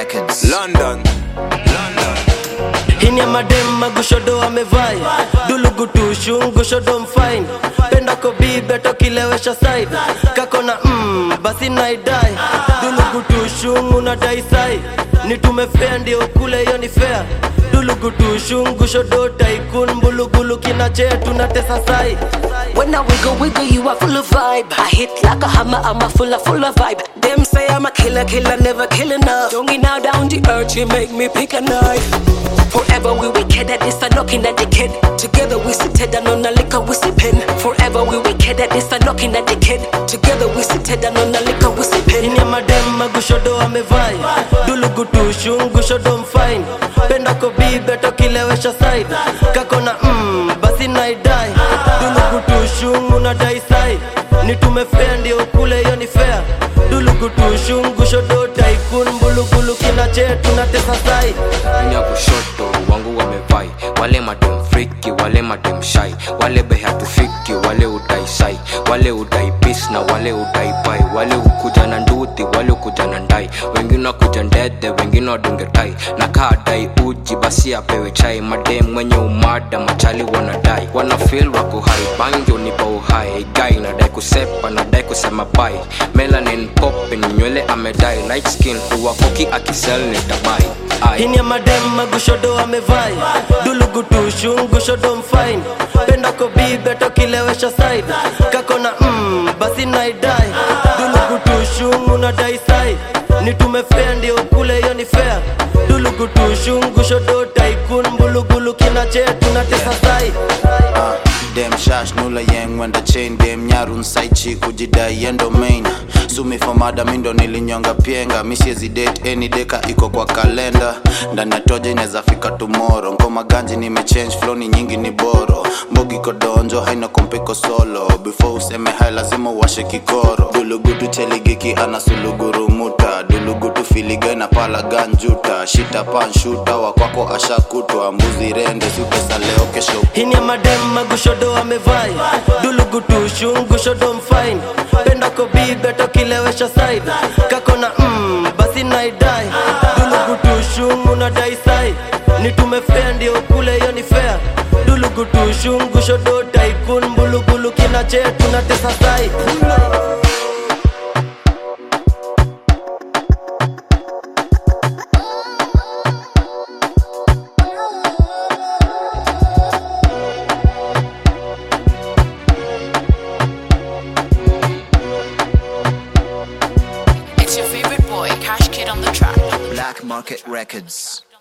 Records. London. Hini ya madem magushodo amevai Dulugutu shungu shodo mfine Penda kobi beto kilewesha side Kakona basi naidai Dulugutu shungu na daisai Nitume fair ndio kule yoni fair Dulugutu shungu shodo tycoon Bulugulu kinache tunatesa sai. When I wiggle, you are full of vibe. I hit like a hammer, I'm a full of vibe. Them say I'm a killer, never kill enough. Don't get now down the earth, you make me pick a knife. Forever we wicked at this, I'm knocking at the kid. Together we sit down on a liquor, we sippin'. Forever we wicked at this, I'm knocking at the kid. Together we sit down on a liquor, we sippin'. Hini ya madem magushodo amevai Dulugutu shungu shodo mfine Penda kobi beto kilewesha side Kakona basi naidai Dulugutu shungu na daisai Nitume fair ndio kule yoni fair Dulugutu shungu shodo tycoon Bulugulu kinache tunatesa sai. Nya kushoto wangu wamevai wale madem freaky wale madem shy wale beha tufiki wale udai sai wale udai peace na wale udai pai wale ukuja na nduthi wale ukuja na ndai wengine kuja ndede wengine wadunge tai na kaa dai uji basi apewe chai madem mwenye umada machali wanadai wana feel wako high banjo nipa uhai guy na dai kusepa na dai kusema bye melanin popping nywele amedai light skin uwakoki akisel nitabai. Hini ya madem magushodo amevai Dulugutu shungu shodo mfine Penda kobi beto kilewesha side Kakona basi naidai Dulugutu shungu na daisai Nitume fair ndio kule yoni fair Dulugutu shungu shodo tycoon Bulugulu kinache tunatesa sai. Dem shash nula yang when the chain dem nyarun side chick kujidai endo main Sumi for mada mindo nilinyonga pienga Misiezi date any deka iko kwa kalenda Ndani ya toja ineza fika tomorrow Ngoma ganji nimechange flow ni nyingi ni boro Mbogi kodonjo haina kompeko solo Before useme hai lazima uwashe kikoro Dulugutu cheligiki anasuluguru muta Dulugutu filiga na pala ganjuta Shita pan shuta wakwako ashakutwa Mbuzi rende sutesa leo kesho. Hini ya madem magushodo amevai Dulugutu shungu shodo mfine Penda kobi beto kilewesha side Kakona basi naidai Dulugutu shungu na daisai Nitume fair ndio kule yoni fair Dulugutu shungu shodo tycoon Bulugulu kinache tunatesa sai. It's your favorite boy, Cash Kid on the track. Black Market Records.